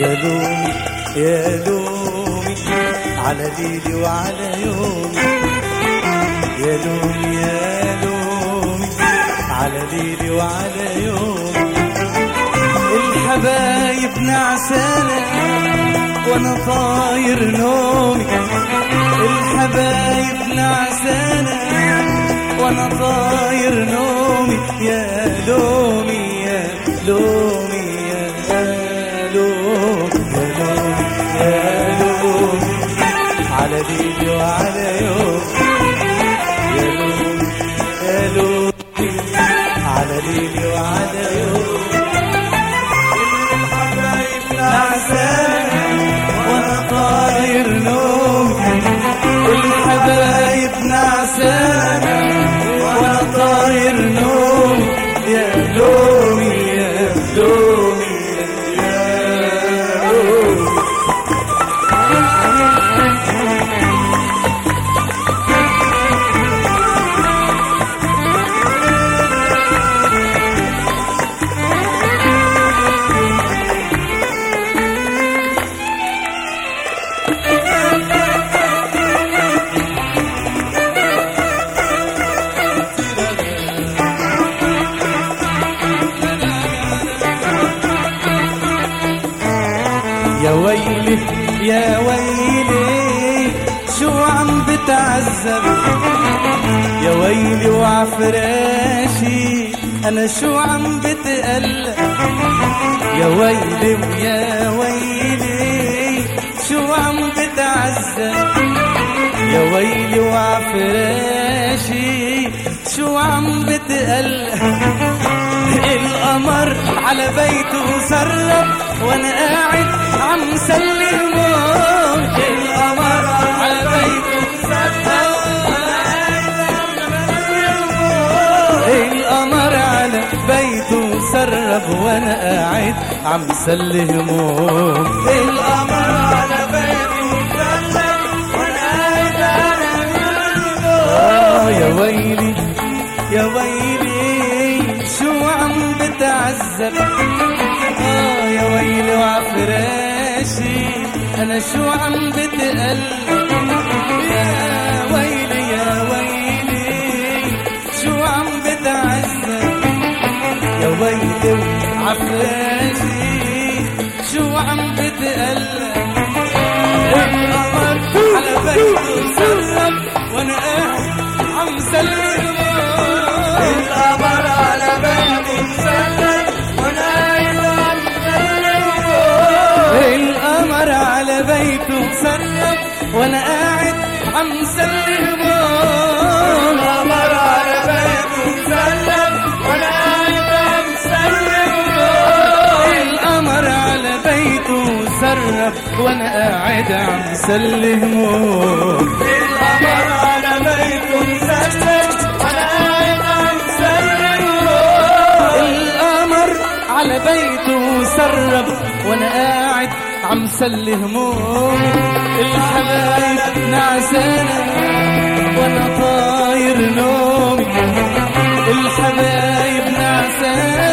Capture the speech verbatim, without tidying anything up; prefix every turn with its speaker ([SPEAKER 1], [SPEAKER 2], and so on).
[SPEAKER 1] يا لومي يا لومي على ليلي وعلى يومي، يا لومي يا لومي على ليلي وعلى يومي. الحبايب نعسانة وانا طاير نومي، الحبايب نعسانة وانا طاير نومي. يا لومي يا لومي يا لومي يا لومي على ليلي وعلى يومي، يا لومي يا لومي على ليلي وعلى يومي. الحبايب نعسانة وانا طاير نومي، الحبايب نعسانة وانا طاير نومي. يا لومي يا لومي يا لومي. يا ويلي يا ويلي شو عم بتعذب، يا ويلي وعفراشي انا شو عم بتقلق. يا ويلي ويا ويلي شو عم بتعذب، يا ويلي وعفراشي شو عم بتقلق. القمر على بيته سرب وانا قاعد عم سلي هموم، القمر على بيته سرب القمر على بيته سرب وانا قاعد عم سلي هموم، القمر على بيته سرب وانا قاعد عم سلي هموم. يا ويلي يا ويلي شو عم بتعذب، آه يا ويلي وعفراشي أنا شو عم بتقلق. يا ويلي يا ويلي شو عم بتعذب، يا ويلي وعفراشي شو عم بتقلق. القمر على بيته سرب وأنا قاعد عم سلي هموم، القمر على بيته سرب وأنا قاعد عم سلي هموم، القمر على بيته سرب وأنا قاعد عم سلي هموم، القمر على بيته سرب وأنا قاعد عم سلي هموم، القمر على بيته سرب وأنا قاعد عم سلي هموم، القمر على بيته سرب وأنا قاعد عم سلي هموم، القمر على بيته سرب وأنا قاعد عم سلي همومي. الحبايب نعسانة وانا طاير نومي، الحبايب نعسانة